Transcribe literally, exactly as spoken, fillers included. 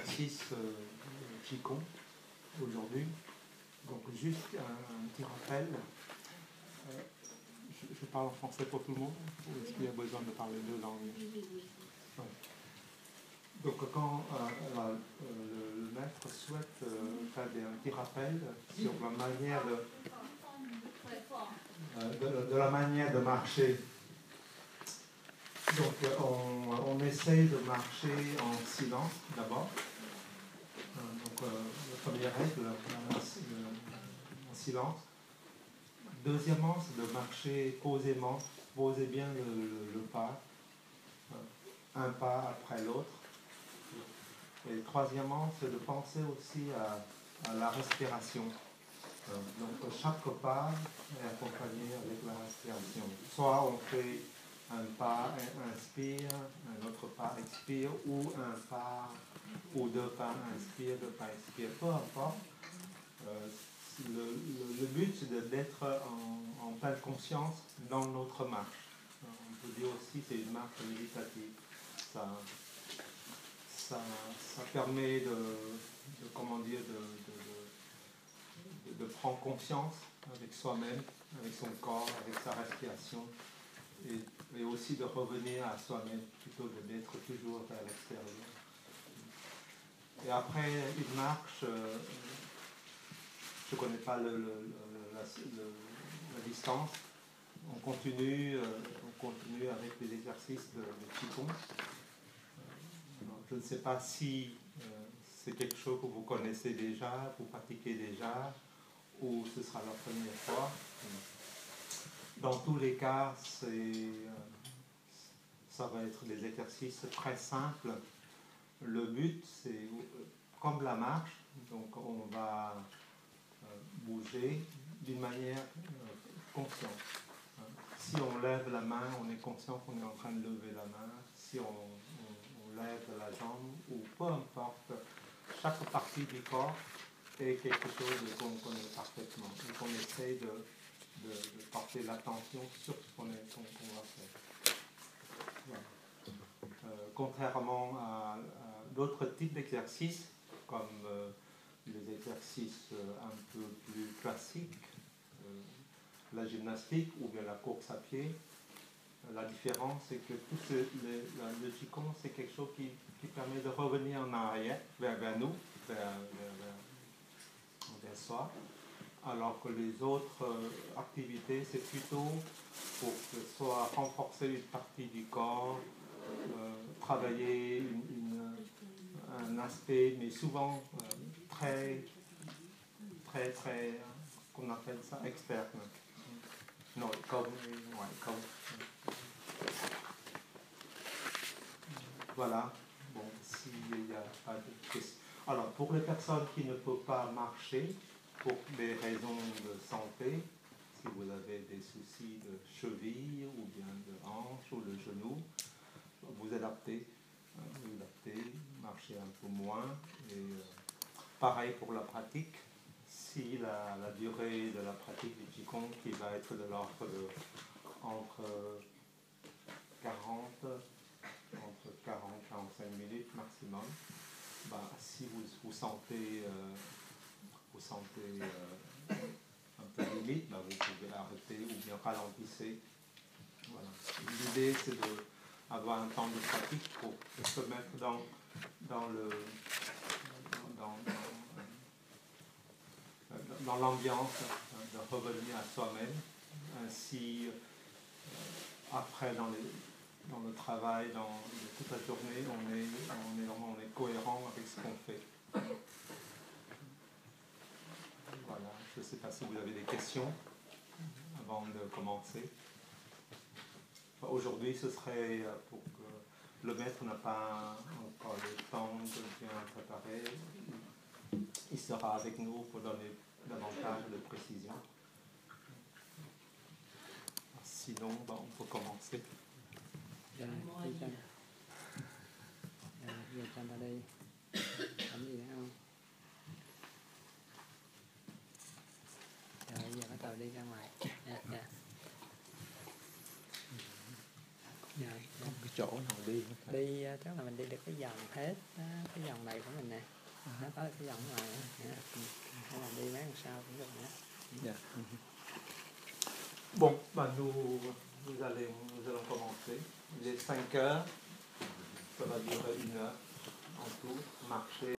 exercice euh, Qigong aujourd'hui. Donc juste un, un petit rappel. Euh, je, je parle en français pour tout le monde ou est-ce qu'il y a besoin de parler deux langues? Ouais. Donc quand euh, euh, le, le maître souhaite euh, faire des, un petit rappel sur la manière de, euh, de, de la manière de marcher. Donc on, on essaye de marcher en silence d'abord. Donc euh, la première règle, en silence. Deuxièmement, c'est de marcher posément, posez bien le, le, le pas, un pas après l'autre. Et troisièmement, c'est de penser aussi à, à la respiration. Donc chaque pas est accompagné avec la respiration. Soit on fait un pas, inspire, un autre pas, expire, ou un pas, ou deux pas, inspire, deux pas, expire, peu importe. Euh, le, le, le but, c'est d'être en, en pleine conscience dans notre marche. On peut dire aussi que c'est une marche méditative. Ça, ça, ça permet de, de, comment dire, de, de, de, de prendre conscience avec soi-même, avec son corps, avec sa respiration, et, et aussi de revenir à soi-même, plutôt que d'être toujours vers l'extérieur. Et après une marche, euh, je ne connais pas le, le, la, le, la distance, on continue, euh, on continue avec les exercices de, de Qigong. Je ne sais pas si euh, c'est quelque chose que vous connaissez déjà, vous pratiquez déjà, ou ce sera la première fois. Dans tous les cas, c'est, euh, ça va être des exercices très simples. Le but, c'est comme la marche, donc on va euh, bouger d'une manière euh, consciente. Si on lève la main, on est conscient qu'on est en train de lever la main. Si on, on, on lève la jambe, ou peu importe, chaque partie du corps est quelque chose qu'on connaît parfaitement et qu'on essaye de, de, de porter l'attention sur ce qu'on qu qu'on va faire. Voilà. Euh, contrairement à, à d'autres types d'exercices, comme euh, les exercices euh, un peu plus classiques, euh, la gymnastique ou bien la course à pied, la différence c'est que tout ce, le, le Qigong c'est quelque chose qui, qui permet de revenir en arrière, vers, vers nous, vers, vers, vers, vers soi, alors que les autres euh, activités c'est plutôt pour que soit renforcer une partie du corps, euh, travailler une, une, un aspect, mais souvent euh, très, très, très, qu'on appelle ça externe. Non, comme, ouais, comme. Voilà. Bon, s'il n'y a pas de questions. Alors, pour les personnes qui ne peuvent pas marcher, pour des raisons de santé, si vous avez des soucis de cheville, ou bien de hanche, ou de genou, vous adaptez, vous adaptez, marchez un peu moins. Et euh, pareil pour la pratique. Si la, la durée de la pratique du Qigong qui va être de l'ordre de entre quarante, entre quarante et quarante-cinq minutes maximum, bah, si vous vous sentez, euh, vous sentez euh, un peu limite, bah, vous pouvez arrêter ou bien ralentissez. Voilà. L'idée c'est d'avoir un temps de pratique pour se mettre dans, dans le dans, dans, dans l'ambiance, de revenir à soi-même. Ainsi, euh, après, dans, les, dans le travail, dans toute la journée, on est, on est, on est cohérent avec ce qu'on fait. Voilà, je ne sais pas si vous avez des questions avant de commencer. Enfin, aujourd'hui, ce serait pour que le maître n'a pas encore le temps de bien préparer. Il sera avec nous pour donner davantage de précision. Sinon, ben, on peut commencer. Dạ, đi chân. Dạ, giờ chân vào đây. Làm gì nữa không? Rồi, giờ bắt đầu đi ra ngoài. Dạ, dạ. Dạ, con chỗ nào đi? Đi uh, chắc là mình đi được cái vòng hết đó, cái vòng này của mình nè, nó có cái vòng ngoài nè, hay là đi mấy lần sau cũng được nữa. Yeah. Bon, bah nous, nous, allons, nous allons commencer. Il est cinq heures, ça va durer une heure en tout, marcher.